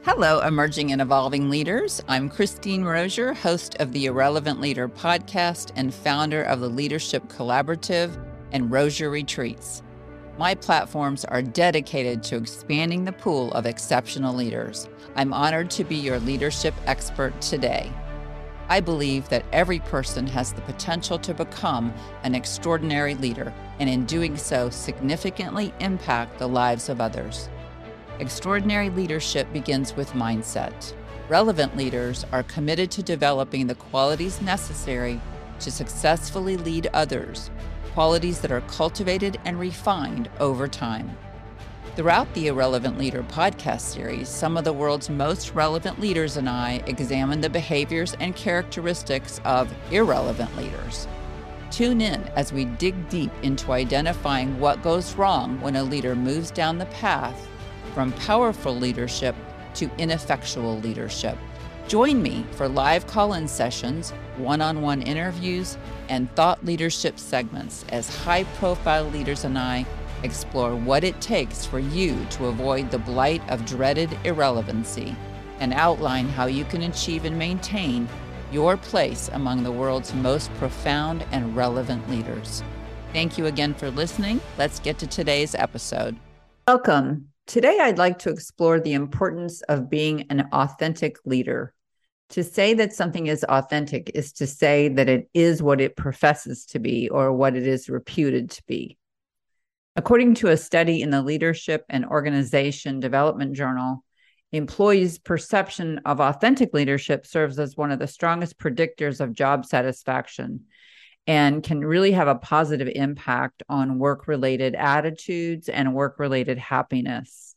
Hello, emerging and evolving leaders. I'm Christine Rozier, host of the Irrelevant Leader podcast and founder of the Leadership Collaborative and Rozier Retreats. My platforms are dedicated to expanding the pool of exceptional leaders. I'm honored to be your leadership expert today. I believe that every person has the potential to become an extraordinary leader, and in doing so, significantly impact the lives of others. Extraordinary leadership begins with mindset. Relevant leaders are committed to developing the qualities necessary to successfully lead others, qualities that are cultivated and refined over time. Throughout the Irrelevant Leader podcast series, some of the world's most relevant leaders and I examine the behaviors and characteristics of irrelevant leaders. Tune in as we dig deep into identifying what goes wrong when a leader moves down the path from powerful leadership to ineffectual leadership. Join me for live call-in sessions, one-on-one interviews, and thought leadership segments as high-profile leaders and I explore what it takes for you to avoid the blight of dreaded irrelevancy and outline how you can achieve and maintain your place among the world's most profound and relevant leaders. Thank you again for listening. Let's get to today's episode. Welcome. Today, I'd like to explore the importance of being an authentic leader. To say that something is authentic is to say that it is what it professes to be or what it is reputed to be. According to a study in the Leadership and Organization Development Journal, employees' perception of authentic leadership serves as one of the strongest predictors of job satisfaction and can really have a positive impact on work-related attitudes and work-related happiness.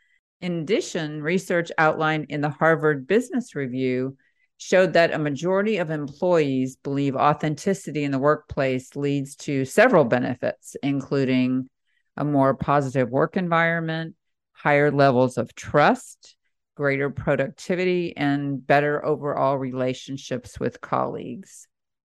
In addition, research outlined in the Harvard Business Review showed that a majority of employees believe authenticity in the workplace leads to several benefits, including a more positive work environment, higher levels of trust, greater productivity, and better overall relationships with colleagues.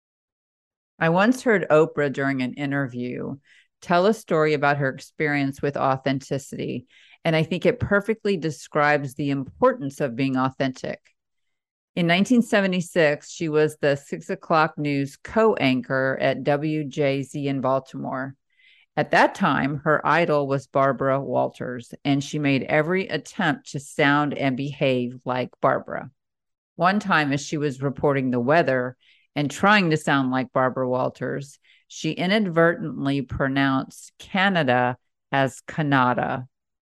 I once heard Oprah during an interview tell a story about her experience with authenticity, and I think it perfectly describes the importance of being authentic. In 1976, she was the 6 o'clock news co-anchor at WJZ in Baltimore. At that time, her idol was Barbara Walters, and she made every attempt to sound and behave like Barbara. One time, as she was reporting the weather and trying to sound like Barbara Walters, she inadvertently pronounced Canada as Canada.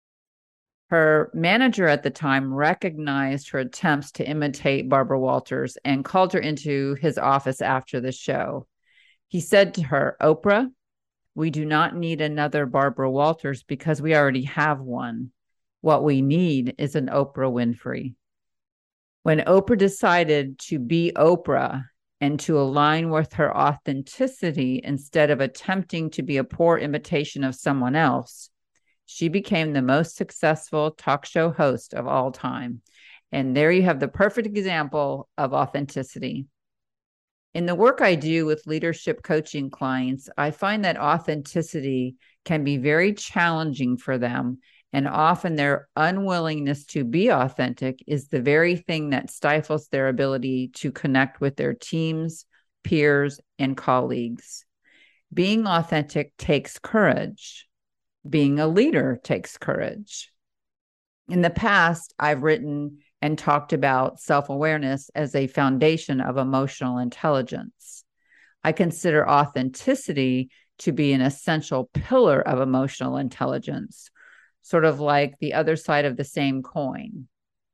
Her manager at the time recognized her attempts to imitate Barbara Walters and called her into his office after the show. He said to her, "Oprah, we do not need another Barbara Walters because we already have one. What we need is an Oprah Winfrey." When Oprah decided to be Oprah and to align with her authenticity instead of attempting to be a poor imitation of someone else, she became the most successful talk show host of all time. And there you have the perfect example of authenticity. In the work I do with leadership coaching clients, I find that authenticity can be very challenging for them, and often their unwillingness to be authentic is the very thing that stifles their ability to connect with their teams, peers, and colleagues. Being authentic takes courage. Being a leader takes courage. In the past, I've written and talked about self-awareness as a foundation of emotional intelligence. I consider authenticity to be an essential pillar of emotional intelligence, sort of like the other side of the same coin.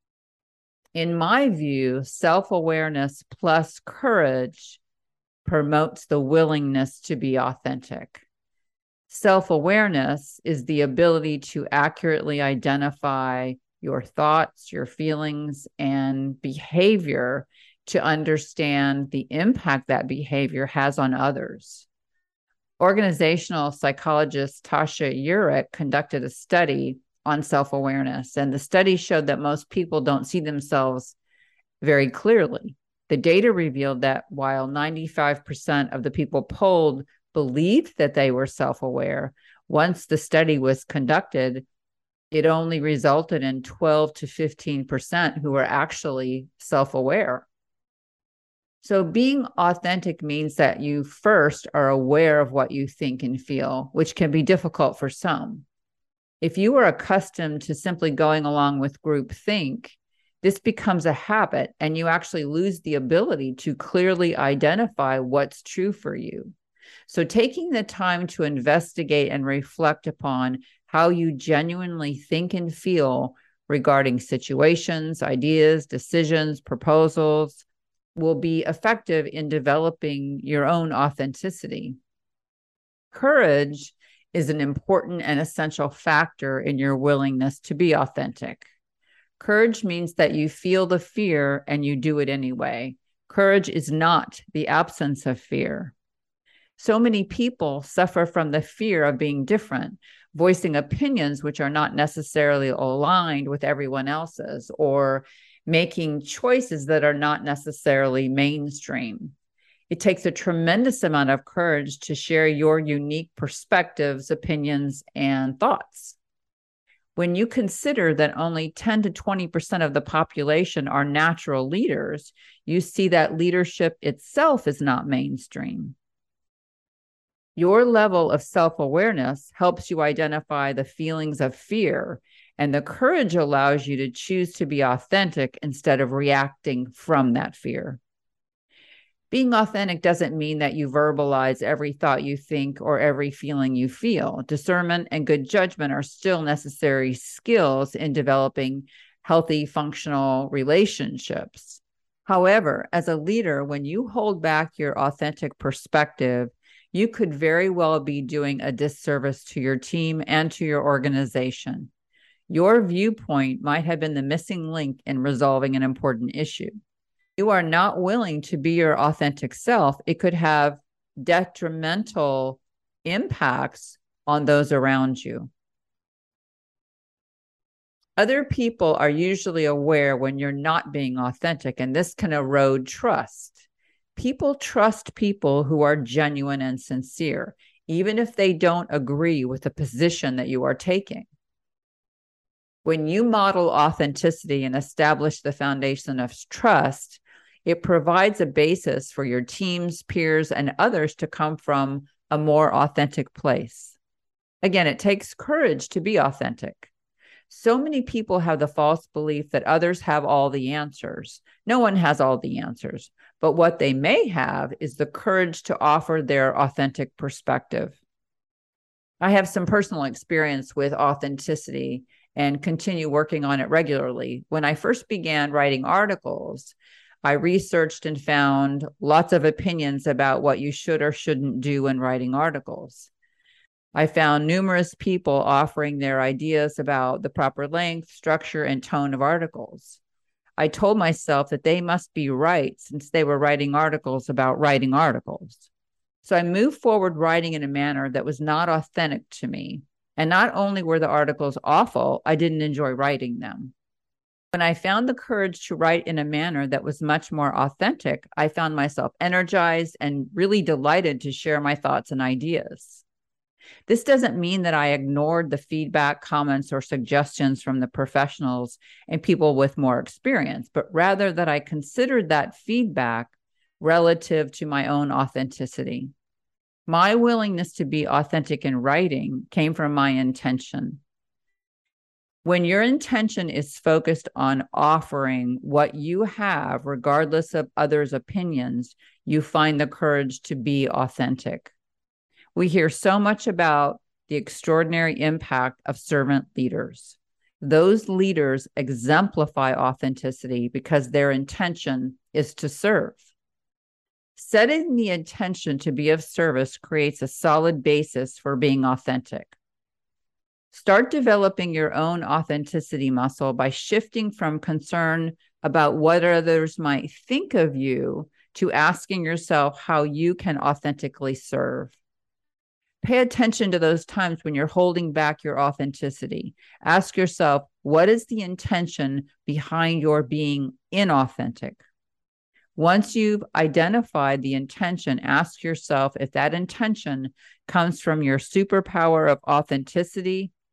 In my view, self-awareness plus courage promotes the willingness to be authentic. Self-awareness is the ability to accurately identify your thoughts, your feelings, and behavior to understand the impact that behavior has on others. Organizational psychologist Tasha Eurich conducted a study on self-awareness, and the study showed that most people don't see themselves very clearly. The data revealed that while 95% of the people polled believed that they were self-aware, once the study was conducted, It only resulted in 12 to 15% who were actually self-aware. So being authentic means that you first are aware of what you think and feel, which can be difficult for some. If you are accustomed to simply going along with groupthink, this becomes a habit and you actually lose the ability to clearly identify what's true for you. So taking the time to investigate and reflect upon how you genuinely think and feel regarding situations, ideas, decisions, proposals will be effective in developing your own authenticity. Courage is an important and essential factor in your willingness to be authentic. Courage means that you feel the fear and you do it anyway. Courage is not the absence of fear. So many people suffer from the fear of being different, voicing opinions which are not necessarily aligned with everyone else's, or making choices that are not necessarily mainstream. It takes a tremendous amount of courage to share your unique perspectives, opinions, and thoughts. When you consider that only 10 to 20% of the population are natural leaders, you see that leadership itself is not mainstream. Your level of self-awareness helps you identify the feelings of fear, and the courage allows you to choose to be authentic instead of reacting from that fear. Being authentic doesn't mean that you verbalize every thought you think or every feeling you feel. Discernment and good judgment are still necessary skills in developing healthy, functional relationships. However, as a leader, when you hold back your authentic perspective, you could very well be doing a disservice to your team and to your organization. Your viewpoint might have been the missing link in resolving an important issue. You are not willing to be your authentic self, it could have detrimental impacts on those around you. Other people are usually aware when you're not being authentic, and this can erode trust. People trust people who are genuine and sincere, even if they don't agree with the position that you are taking. When you model authenticity and establish the foundation of trust, it provides a basis for your teams, peers, and others to come from a more authentic place. Again, it takes courage to be authentic. So many people have the false belief that others have all the answers. No one has all the answers, but what they may have is the courage to offer their authentic perspective. I have some personal experience with authenticity and continue working on it regularly. When I first began writing articles, I researched and found lots of opinions about what you should or shouldn't do when writing articles. I found numerous people offering their ideas about the proper length, structure, and tone of articles. I told myself that they must be right since they were writing articles about writing articles. So I moved forward writing in a manner that was not authentic to me. And not only were the articles awful, I didn't enjoy writing them. When I found the courage to write in a manner that was much more authentic, I found myself energized and really delighted to share my thoughts and ideas. This doesn't mean that I ignored the feedback, comments, or suggestions from the professionals and people with more experience, but rather that I considered that feedback relative to my own authenticity. My willingness to be authentic in writing came from my intention. When your intention is focused on offering what you have, regardless of others' opinions, you find the courage to be authentic. We hear so much about the extraordinary impact of servant leaders. Those leaders exemplify authenticity because their intention is to serve. Setting the intention to be of service creates a solid basis for being authentic. Start developing your own authenticity muscle by shifting from concern about what others might think of you to asking yourself how you can authentically serve. Pay attention to those times when you're holding back your authenticity. Ask yourself, what is the intention behind your being inauthentic? Once you've identified the intention, ask yourself if that intention comes from your superpower of authenticity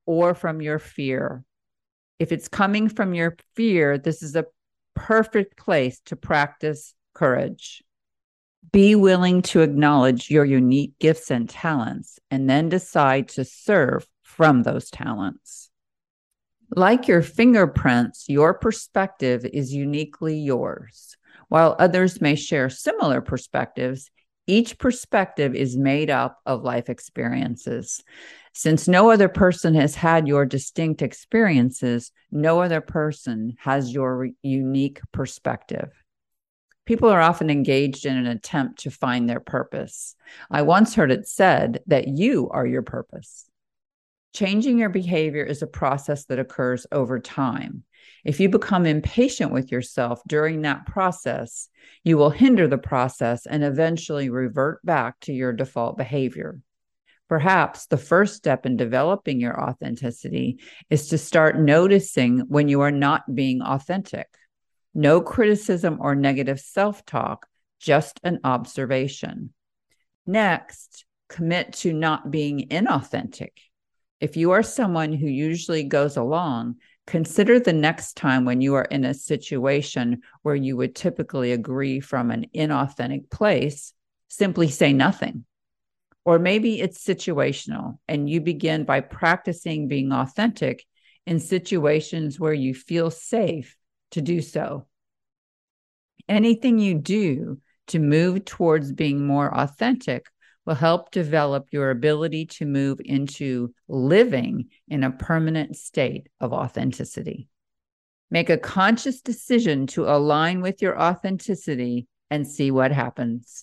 or from your fear. If it's coming from your fear, this is a perfect place to practice courage. Be willing to acknowledge your unique gifts and talents, and then decide to serve from those talents. Like your fingerprints, your perspective is uniquely yours. While others may share similar perspectives, each perspective is made up of life experiences. Since no other person has had your distinct experiences, no other person has your unique perspective. People are often engaged in an attempt to find their purpose. I once heard it said that you are your purpose. Changing your behavior is a process that occurs over time. If you become impatient with yourself during that process, you will hinder the process and eventually revert back to your default behavior. Perhaps the first step in developing your authenticity is to start noticing when you are not being authentic. No criticism or negative self-talk, just an observation. Next, commit to not being inauthentic. If you are someone who usually goes along, consider the next time when you are in a situation where you would typically agree from an inauthentic place, simply say nothing. Or maybe it's situational, and you begin by practicing being authentic in situations where you feel safe to do so. Anything you do to move towards being more authentic will help develop your ability to move into living in a permanent state of authenticity. Make a conscious decision to align with your authenticity and see what happens.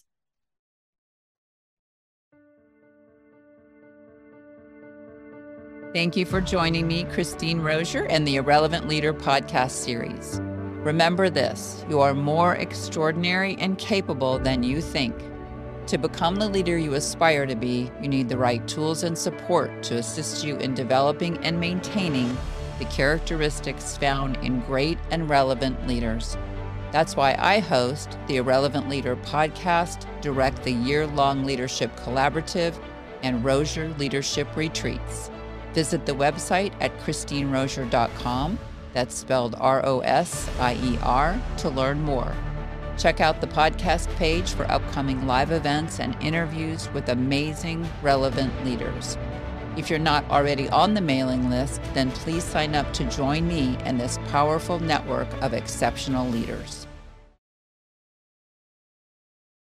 Thank you for joining me, Christine Rozier, and the Irrelevant Leader podcast series. Remember this: you are more extraordinary and capable than you think. To become the leader you aspire to be, you need the right tools and support to assist you in developing and maintaining the characteristics found in great and relevant leaders. That's why I host the Irrelevant Leader podcast, direct the year-long leadership collaborative, and Rozier Leadership Retreats. Visit the website at christinerozier.com. That's spelled ROSIER, to learn more. Check out the podcast page for upcoming live events and interviews with amazing, relevant leaders. If you're not already on the mailing list, then please sign up to join me in this powerful network of exceptional leaders.